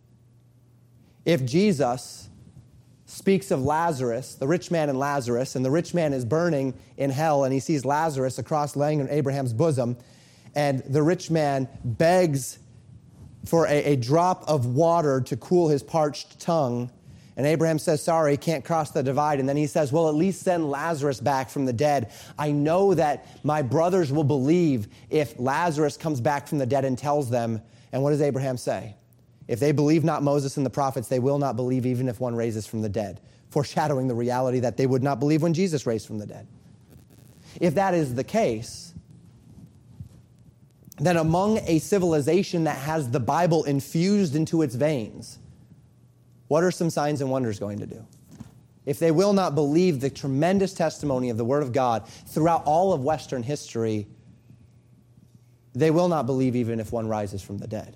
S1: If Jesus speaks of Lazarus, the rich man and Lazarus, and the rich man is burning in hell, and he sees Lazarus across laying in Abraham's bosom, and the rich man begs for a, a drop of water to cool his parched tongue, and Abraham says, sorry, can't cross the divide. And then he says, well, at least send Lazarus back from the dead. I know that my brothers will believe if Lazarus comes back from the dead and tells them. And what does Abraham say? If they believe not Moses and the prophets, they will not believe even if one raises from the dead, foreshadowing the reality that they would not believe when Jesus raised from the dead. If that is the case, then among a civilization that has the Bible infused into its veins, what are some signs and wonders going to do? If they will not believe the tremendous testimony of the Word of God throughout all of Western history, they will not believe even if one rises from the dead.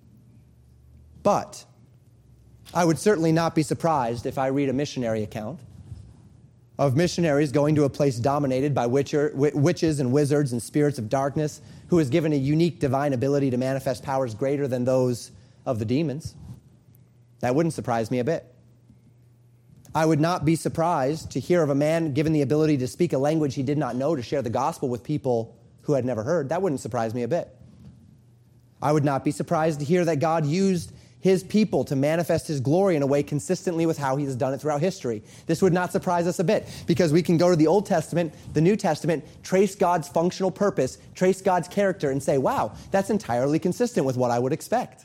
S1: But I would certainly not be surprised if I read a missionary account of missionaries going to a place dominated by witcher, witches and wizards and spirits of darkness, who is given a unique divine ability to manifest powers greater than those of the demons. That wouldn't surprise me a bit. I would not be surprised to hear of a man given the ability to speak a language he did not know to share the gospel with people who had never heard. That wouldn't surprise me a bit. I would not be surprised to hear that God used his people to manifest his glory in a way consistently with how he has done it throughout history. This would not surprise us a bit, because we can go to the Old Testament, the New Testament, trace God's functional purpose, trace God's character, and say, wow, that's entirely consistent with what I would expect.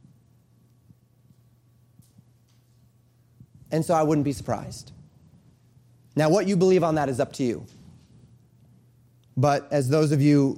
S1: And so I wouldn't be surprised. Now, what you believe on that is up to you. But as those of you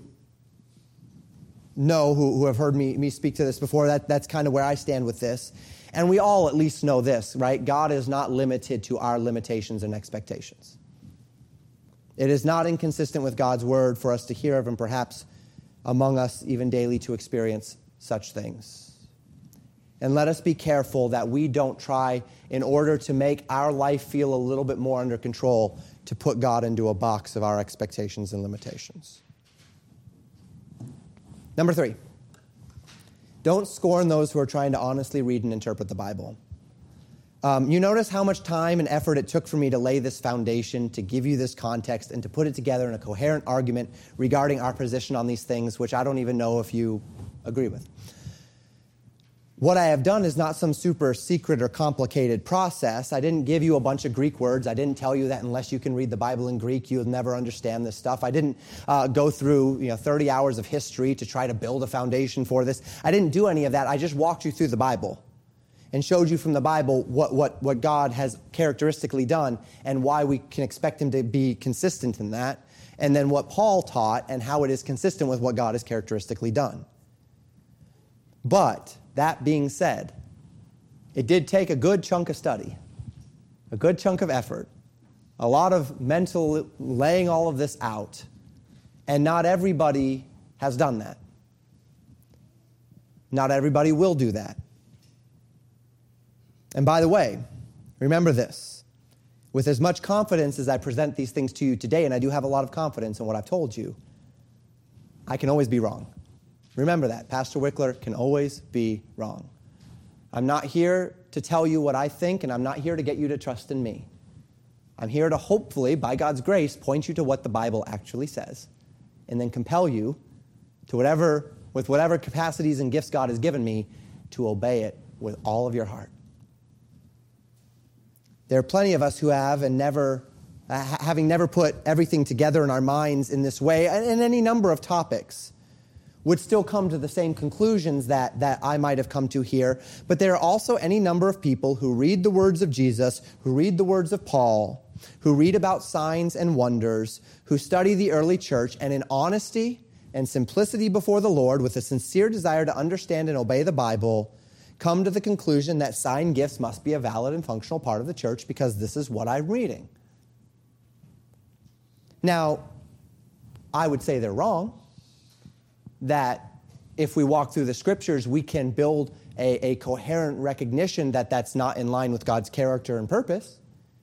S1: know who, who have heard me, me speak to this before, that, that's kind of where I stand with this. And we all at least know this, right? God is not limited to our limitations and expectations. It is not inconsistent with God's word for us to hear of, and perhaps among us even daily to experience such things. And let us be careful that we don't try, in order to make our life feel a little bit more under control, to put God into a box of our expectations and limitations. Number three, don't scorn those who are trying to honestly read and interpret the Bible. Um, you notice how much time and effort it took for me to lay this foundation, to give you this context, and to put it together in a coherent argument regarding our position on these things, which I don't even know if you agree with. What I have done is not some super secret or complicated process. I didn't give you a bunch of Greek words. I didn't tell you that unless you can read the Bible in Greek, you'll never understand this stuff. I didn't uh, go through you know, thirty hours of history to try to build a foundation for this. I didn't do any of that. I just walked you through the Bible and showed you from the Bible what, what, what God has characteristically done and why we can expect him to be consistent in that, and then what Paul taught and how it is consistent with what God has characteristically done. But that being said, it did take a good chunk of study, a good chunk of effort, a lot of mental laying all of this out, and not everybody has done that. Not everybody will do that. And by the way, remember this. With as much confidence as I present these things to you today, and I do have a lot of confidence in what I've told you, I can always be wrong. Remember that. Pastor Wickler can always be wrong. I'm not here to tell you what I think, and I'm not here to get you to trust in me. I'm here to hopefully, by God's grace, point you to what the Bible actually says, and then compel you to whatever, with whatever capacities and gifts God has given me, to obey it with all of your heart. There are plenty of us who have, and never, uh, having never put everything together in our minds in this way, in any number of topics, would still come to the same conclusions that, that I might have come to here. But there are also any number of people who read the words of Jesus, who read the words of Paul, who read about signs and wonders, who study the early church, and in honesty and simplicity before the Lord, with a sincere desire to understand and obey the Bible, come to the conclusion that sign gifts must be a valid and functional part of the church because this is what I'm reading. Now, I would say they're wrong, that if we walk through the scriptures, we can build a, a coherent recognition that that's not in line with God's character and purpose.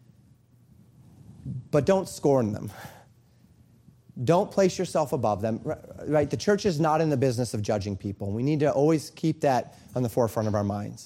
S1: But don't scorn them. Don't place yourself above them, right? The church is not in the business of judging people. We need to always keep that on the forefront of our minds.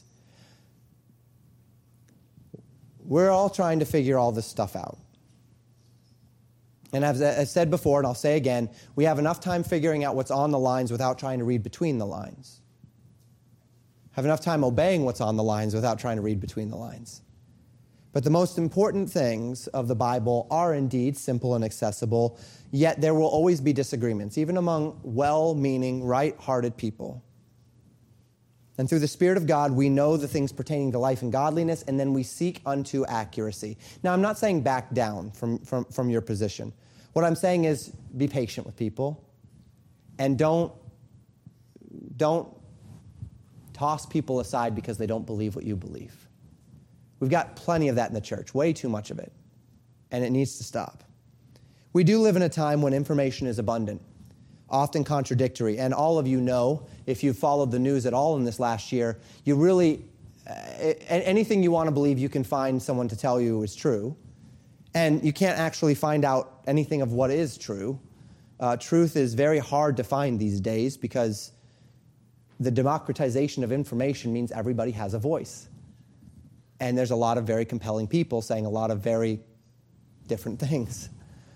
S1: We're all trying to figure all this stuff out. And as I said before, and I'll say again, we have enough time figuring out what's on the lines without trying to read between the lines. Have enough time obeying what's on the lines without trying to read between the lines. But the most important things of the Bible are indeed simple and accessible, yet there will always be disagreements, even among well-meaning, right-hearted people. And through the Spirit of God, we know the things pertaining to life and godliness, and then we seek unto accuracy. Now, I'm not saying back down from, from, from your position. What I'm saying is be patient with people, and don't, don't toss people aside because they don't believe what you believe. We've got plenty of that in the church, way too much of it, and it needs to stop. We do live in a time when information is abundant, often contradictory, and all of you know, if you've followed the news at all in this last year, you really, uh, anything you want to believe, you can find someone to tell you is true, and you can't actually find out anything of what is true. Uh, truth is very hard to find these days because the democratization of information means everybody has a voice. And there's a lot of very compelling people saying a lot of very different things.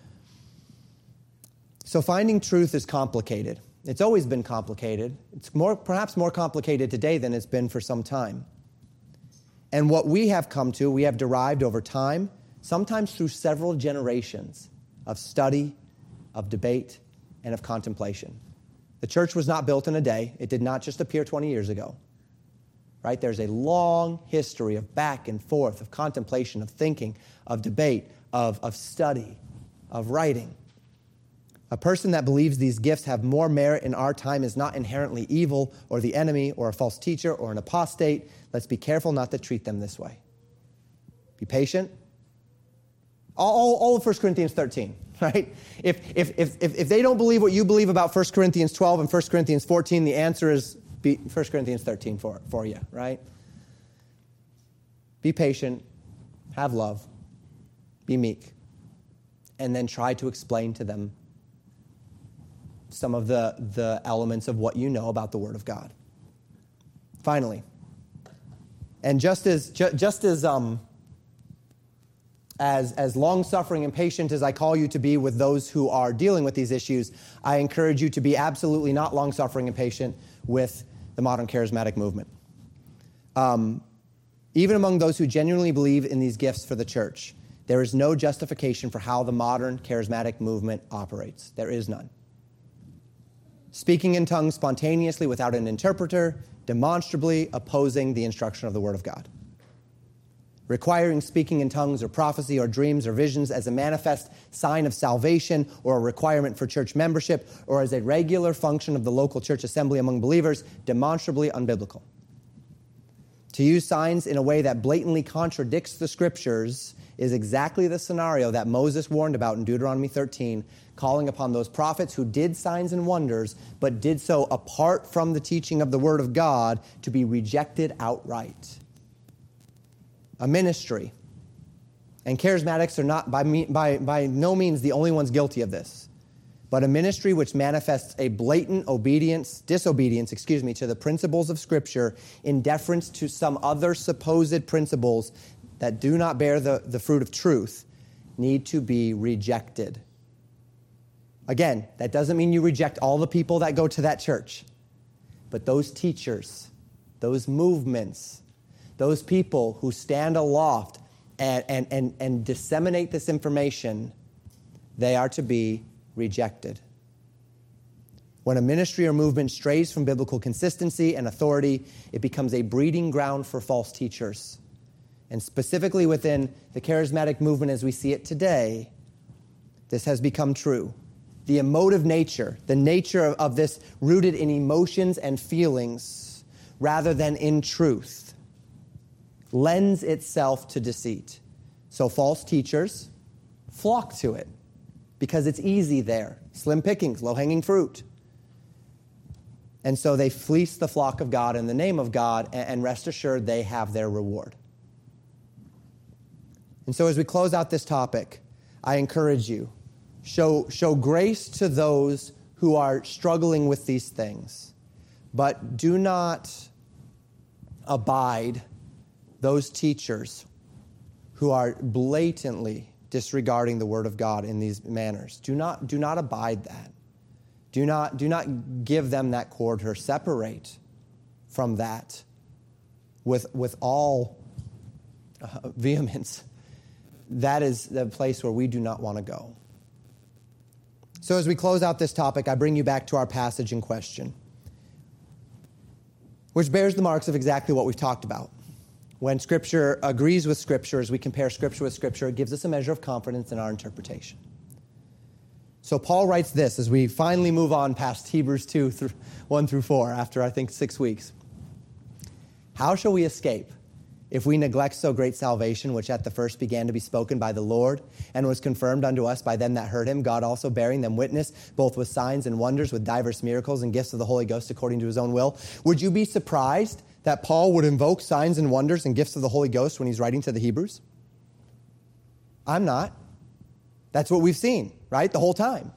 S1: So finding truth is complicated. It's always been complicated. It's more, perhaps more complicated today than it's been for some time. And what we have come to, we have derived over time, sometimes through several generations of study, of debate, and of contemplation. The church was not built in a day. It did not just appear twenty years ago. Right? There's a long history of back and forth, of contemplation, of thinking, of debate, of, of study, of writing. A person that believes these gifts have more merit in our time is not inherently evil or the enemy or a false teacher or an apostate. Let's be careful not to treat them this way. Be patient. All, all of First Corinthians thirteen, right? If, if, if, if they don't believe what you believe about First Corinthians twelve and First Corinthians fourteen, the answer is Be First Corinthians thirteen for, for you, right? Be patient, have love, be meek, and then try to explain to them some of the, the elements of what you know about the Word of God. Finally, and just as ju- just as um as as long-suffering and patient as I call you to be with those who are dealing with these issues, I encourage you to be absolutely not long-suffering and patient with the modern charismatic movement. Um, even among those who genuinely believe in these gifts for the church, there is no justification for how the modern charismatic movement operates. There is none. Speaking in tongues spontaneously without an interpreter, demonstrably opposing the instruction of the Word of God. Requiring speaking in tongues or prophecy or dreams or visions as a manifest sign of salvation or a requirement for church membership or as a regular function of the local church assembly among believers, demonstrably unbiblical. To use signs in a way that blatantly contradicts the Scriptures is exactly the scenario that Moses warned about in Deuteronomy thirteen, calling upon those prophets who did signs and wonders, but did so apart from the teaching of the Word of God, to be rejected outright. A ministry, and charismatics are not by, me, by, by no means the only ones guilty of this, but a ministry which manifests a blatant obedience, disobedience, excuse me, to the principles of Scripture in deference to some other supposed principles that do not bear the, the fruit of truth, need to be rejected. Again, that doesn't mean you reject all the people that go to that church, but those teachers, those movements, those people who stand aloft and, and, and, and disseminate this information, they are to be rejected. When a ministry or movement strays from biblical consistency and authority, it becomes a breeding ground for false teachers. And specifically within the charismatic movement as we see it today, this has become true. The emotive nature, the nature of, of this rooted in emotions and feelings rather than in truth, lends itself to deceit. So false teachers flock to it because it's easy there. Slim pickings, low-hanging fruit. And so they fleece the flock of God in the name of God, and rest assured they have their reward. And so as we close out this topic, I encourage you, show, show grace to those who are struggling with these things, but do not abide those teachers who are blatantly disregarding the Word of God in these manners. Do not, do not abide that. Do not, do not give them that quarter. Separate from that with, with all uh, vehemence. That is the place where we do not want to go. So as we close out this topic, I bring you back to our passage in question, which bears the marks of exactly what we've talked about. When Scripture agrees with Scripture, as we compare Scripture with Scripture, it gives us a measure of confidence in our interpretation. So Paul writes this as we finally move on past Hebrews two, one through four, after I think six weeks. How shall we escape if we neglect so great salvation, which at the first began to be spoken by the Lord, and was confirmed unto us by them that heard him, God also bearing them witness, both with signs and wonders, with diverse miracles and gifts of the Holy Ghost according to his own will? Would you be surprised that Paul would invoke signs and wonders and gifts of the Holy Ghost when he's writing to the Hebrews? I'm not. That's what we've seen, right, the whole time.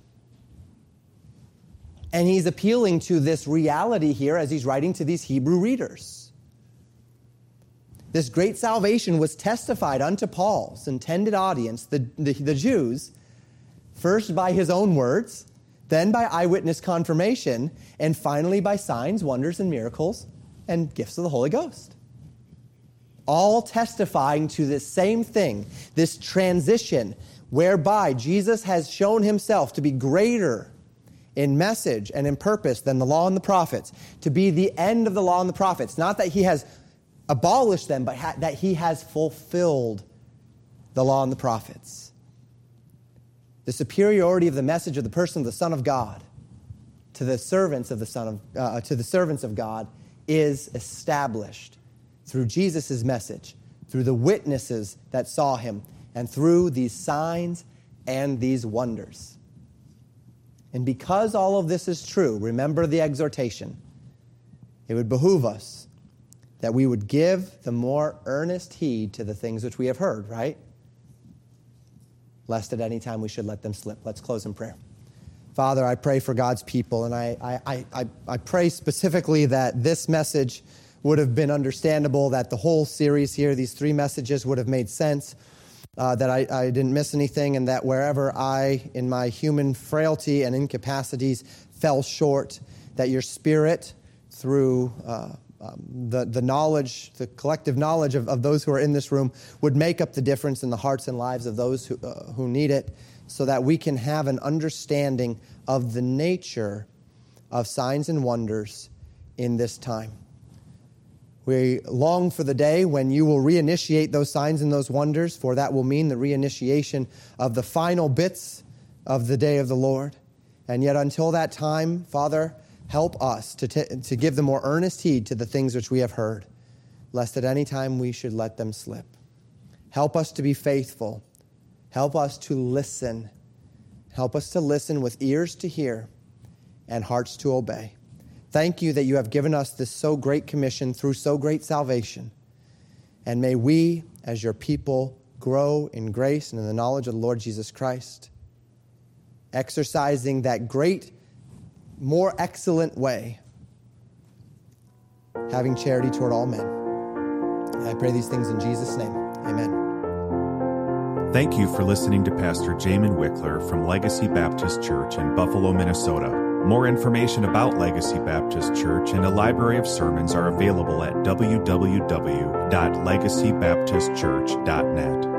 S1: And he's appealing to this reality here as he's writing to these Hebrew readers. This great salvation was testified unto Paul's intended audience, the, the, the Jews, first by his own words, then by eyewitness confirmation, and finally by signs, wonders, and miracles, and gifts of the Holy Ghost. All testifying to this same thing, this transition whereby Jesus has shown himself to be greater in message and in purpose than the law and the prophets, to be the end of the law and the prophets. Not that he has abolished them, but ha- that he has fulfilled the law and the prophets. The superiority of the message of the person of the Son of God to the servants of the Son of uh, to the servants of God is established through Jesus' message, through the witnesses that saw him, and through these signs and these wonders. And because all of this is true, remember the exhortation. It would behoove us that we would give the more earnest heed to the things which we have heard, right? Lest at any time we should let them slip. Let's close in prayer. Father, I pray for God's people, and I, I, I, I pray specifically that this message would have been understandable, that the whole series here, these three messages, would have made sense, uh, that I, I didn't miss anything, and that wherever I, in my human frailty and incapacities, fell short, that your Spirit, through uh, um, the, the knowledge, the collective knowledge of, of those who are in this room would make up the difference in the hearts and lives of those who, uh, who need it, so that we can have an understanding of the nature of signs and wonders in this time. We long for the day when you will reinitiate those signs and those wonders, for that will mean the reinitiation of the final bits of the day of the Lord. And yet until that time, Father, help us to, t- to give the more earnest heed to the things which we have heard, lest at any time we should let them slip. Help us to be faithful. Help us to listen. Help us to listen with ears to hear and hearts to obey. Thank you that you have given us this so great commission through so great salvation. And may we, as your people, grow in grace and in the knowledge of the Lord Jesus Christ, exercising that great, more excellent way, having charity toward all men. And I pray these things in Jesus' name. Amen.
S2: Thank you for listening to Pastor Jamin Wickler from Legacy Baptist Church in Buffalo, Minnesota. More information about Legacy Baptist Church and a library of sermons are available at w w w dot legacy baptist church dot net.